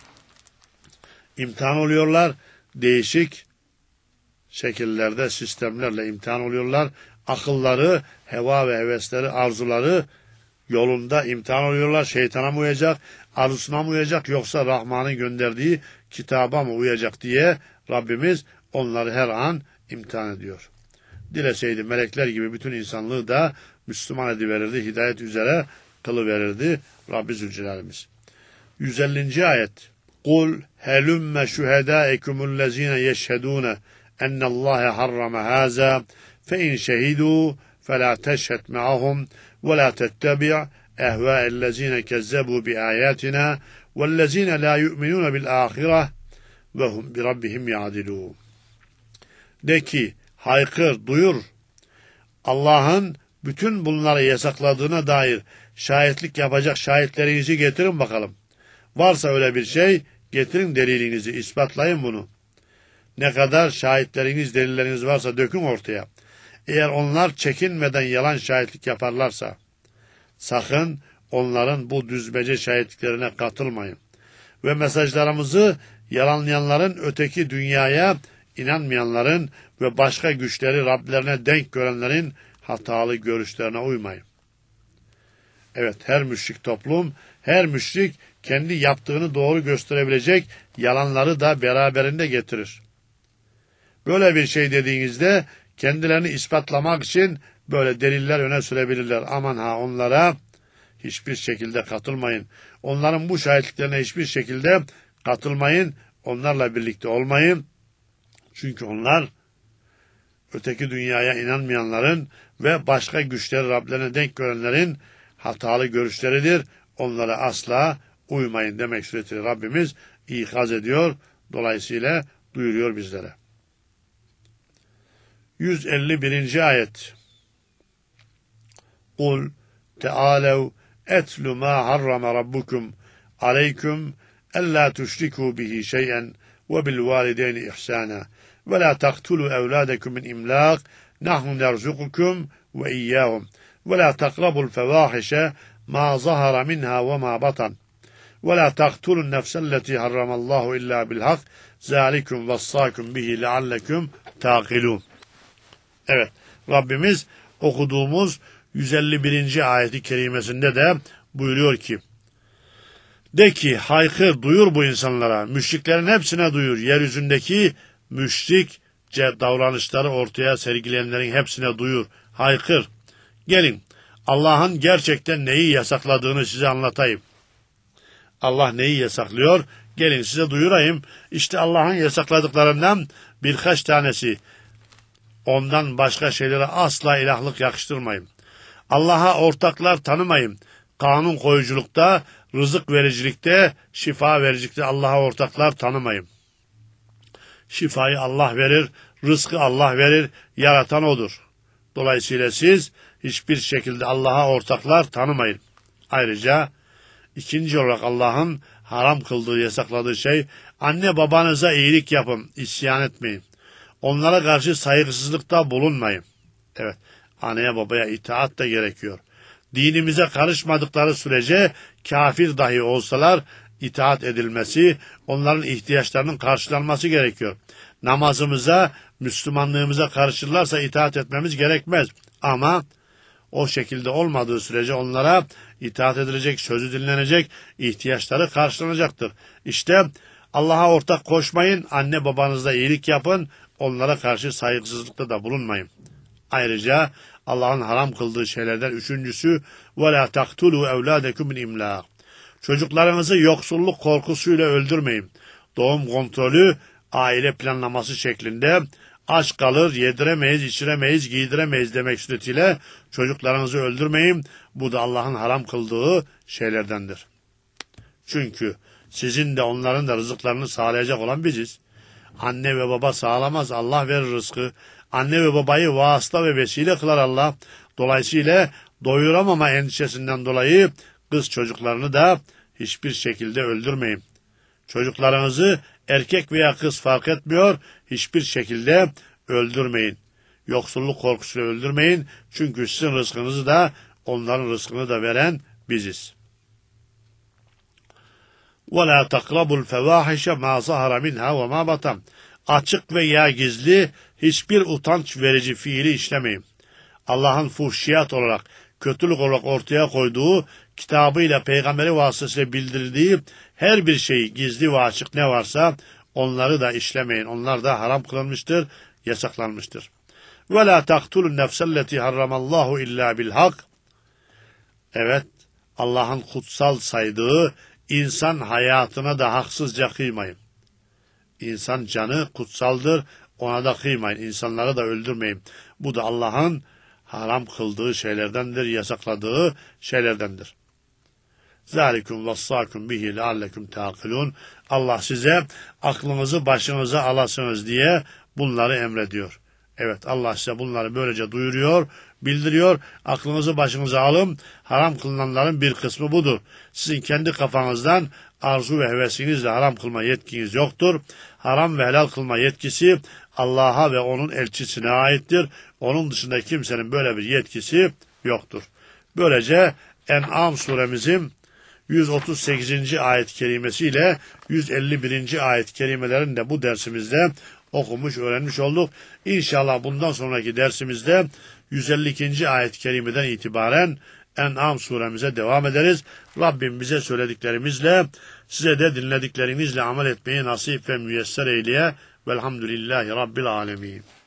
imtihan oluyorlar. Değişik şekillerde, sistemlerle imtihan oluyorlar. Akılları, heva ve hevesleri, arzuları yolunda imtihan oluyorlar. Şeytana mı uyacak, arzusuna mı uyacak yoksa Rahman'ın gönderdiği kitaba mı uyacak diye Rabbimiz onları her an imtihan ediyor. Dileseydi melekler gibi bütün insanlığı da Müslüman ediverirdi, hidayet üzere kılıverirdi Rabbi Zülcelal'imiz. yüz ellinci ayet. Kul helümme şühedâekumullezîne yeşhedûne ennallâhe harrama hâzâ fe in şehidû felâ teşhed me'ahum ve lâ tettebi' ehvâellezîne kezzebû bi âyâtinâ vellezîne lâ yu'minûne bil âhireh ve hum bi rabbihim ya'dilûn. De ki, haykır, duyur. Allah'ın bütün bunları yasakladığına dair şahitlik yapacak şahitlerinizi getirin bakalım. Varsa öyle bir şey, Getirin delilinizi, ispatlayın bunu. Ne kadar şahitleriniz, delilleriniz varsa dökün ortaya. Eğer onlar çekinmeden yalan şahitlik yaparlarsa, sakın onların bu düzmece şahitliklerine katılmayın. Ve mesajlarımızı yalanlayanların, öteki dünyaya inanmayanların ve başka güçleri Rablerine denk görenlerin hatalı görüşlerine uymayın. Evet, her müşrik toplum, her müşrik kendi yaptığını doğru gösterebilecek yalanları da beraberinde getirir. Böyle bir şey dediğinizde kendilerini ispatlamak için böyle deliller öne sürebilirler. Aman ha, onlara hiçbir şekilde katılmayın. Onların bu şahitliklerine hiçbir şekilde katılmayın. Onlarla birlikte olmayın. Çünkü onlar öteki dünyaya inanmayanların ve başka güçleri Rablerine denk görenlerin hatalı görüşleridir. Onlara asla uymayın demek suretiyle Rabbimiz ikaz ediyor. Dolayısıyla duyuruyor bizlere. yüz elli birinci ayet. Kul teâlev etlu mâ harrama rabbukum aleyküm ellâ tuşrikû bihi şey'en ve bil valideyni ihsâna ve la taktulu evlâdekum min imlâk nahnu nerzukukum ve iyyâhum ve la takrabul fevâhişe ma zahara minha ve ma batan ve la taktulun nefselleti harramallahu illa bil hak zâlikum vassâkum bihi leallekum tâkilûn. Evet, Rabbimiz okuduğumuz yüz elli birinci ayeti kerimesinde de buyuruyor ki, de ki haykır, duyur bu insanlara, müşriklerin hepsine duyur, yeryüzündeki müşrikçe davranışları ortaya sergileyenlerin hepsine duyur, haykır. Gelin, Allah'ın gerçekten neyi yasakladığını size anlatayım. Allah neyi yasaklıyor? Gelin size duyurayım. İşte Allah'ın yasakladıklarından birkaç tanesi. Ondan başka şeylere asla ilahlık yakıştırmayın. Allah'a ortaklar tanımayın. Kanun koyuculukta, rızık vericilikte, şifa vericilikte Allah'a ortaklar tanımayın. Şifayı Allah verir, rızkı Allah verir, yaratan O'dur. Dolayısıyla siz hiçbir şekilde Allah'a ortaklar tanımayın. Ayrıca ikinci olarak Allah'ın haram kıldığı, yasakladığı şey, anne babanıza iyilik yapın, isyan etmeyin. Onlara karşı saygısızlıkta bulunmayın. Evet, anneye babaya itaat da gerekiyor. Dinimize karışmadıkları sürece kafir dahi olsalar itaat edilmesi, onların ihtiyaçlarının karşılanması gerekiyor. Namazımıza, Müslümanlığımıza karışırlarsa itaat etmemiz gerekmez. Ama o şekilde olmadığı sürece onlara itaat edilecek, sözü dinlenecek, ihtiyaçları karşılanacaktır. İşte Allah'a ortak koşmayın, anne babanızla iyilik yapın, onlara karşı saygısızlıkta da bulunmayın. Ayrıca Allah'ın haram kıldığı şeylerden üçüncüsü وَلَا تَقْتُلُوا اَوْلَادَكُمْ مِنْ اِمْلَاقٍ. Çocuklarınızı yoksulluk korkusuyla öldürmeyin. Doğum kontrolü, aile planlaması şeklinde aç kalır, yediremeyiz, içiremeyiz, giydiremeyiz demek suretiyle çocuklarınızı öldürmeyin. Bu da Allah'ın haram kıldığı şeylerdendir. Çünkü sizin de onların da rızıklarını sağlayacak olan biziz. Anne ve baba sağlamaz, Allah verir rızkı. Anne ve babayı vasıta ve vesile kılar Allah. Dolayısıyla doyuramama endişesinden dolayı kız çocuklarını da hiçbir şekilde öldürmeyin. Çocuklarınızı erkek veya kız fark etmiyor, hiçbir şekilde öldürmeyin. Yoksulluk korkusuyla öldürmeyin. Çünkü sizin rızkınızı da onların rızkını da veren biziz. وَلَا تَقْرَبُوا الْفَوَاحِشَ مَا ظَهَرَ مِنْهَا وَمَا بَطَنَ. Açık veya gizli hiçbir utanç verici fiili işlemeyin. Allah'ın fuhşiyat olarak, kötülük olarak ortaya koyduğu, kitabıyla, peygamberi vasıtasıyla bildirdiği her bir şey, gizli ve açık ne varsa onları da işlemeyin. Onlar da haram kılınmıştır, yasaklanmıştır. وَلَا تَقْتُلُوا النَّفْسَ الَّتِي حَرَّمَ اللّٰهُ اِلَّا بِالْحَقِّ. Evet, Allah'ın kutsal saydığı insan hayatına da haksızca kıymayın. İnsan canı kutsaldır, ona da kıymayın. İnsanları da öldürmeyin. Bu da Allah'ın haram kıldığı şeylerdendir, yasakladığı şeylerdendir. Zalikum vassakum bihi leallekum taqilun. Allah size aklınızı başınıza alasınız diye bunları emrediyor. Evet, Allah size bunları böylece duyuruyor, bildiriyor. Aklınızı başınıza alın. Haram kılınanların bir kısmı budur. Sizin kendi kafanızdan arzu ve hevesinizle haram kılma yetkiniz yoktur. Haram ve helal kılma yetkisi Allah'a ve onun elçisine aittir. Onun dışında kimsenin böyle bir yetkisi yoktur. Böylece En'am suremizin yüz otuz sekizinci ayet-i kerimesiyle yüz elli birinci ayet-i kerimelerini de bu dersimizde okumuş, öğrenmiş olduk. İnşallah bundan sonraki dersimizde yüz elli ikinci ayet-i kerimeden itibaren En'am suremize devam ederiz. Rabbim bize söylediklerimizle, size de dinlediklerinizle amel etmeyi nasip ve müyesser eyleye. Velhamdülillahi Rabbil alemin.